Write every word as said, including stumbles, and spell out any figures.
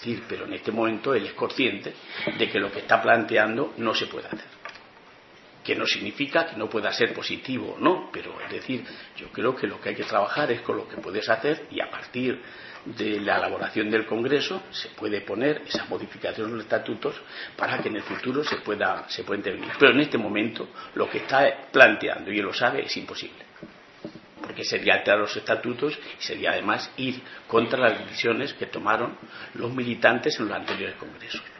decir, pero en este momento él es consciente de que lo que está planteando no se puede hacer. Que no significa que no pueda ser positivo, no, pero es decir, yo creo que lo que hay que trabajar es con lo que puedes hacer y a partir de la elaboración del Congreso se puede poner esa modificación de los estatutos para que en el futuro se pueda, se pueda intervenir. Pero en este momento lo que está planteando, y él lo sabe, es imposible. Porque sería alterar los estatutos y sería además ir contra las decisiones que tomaron los militantes en los anteriores congresos.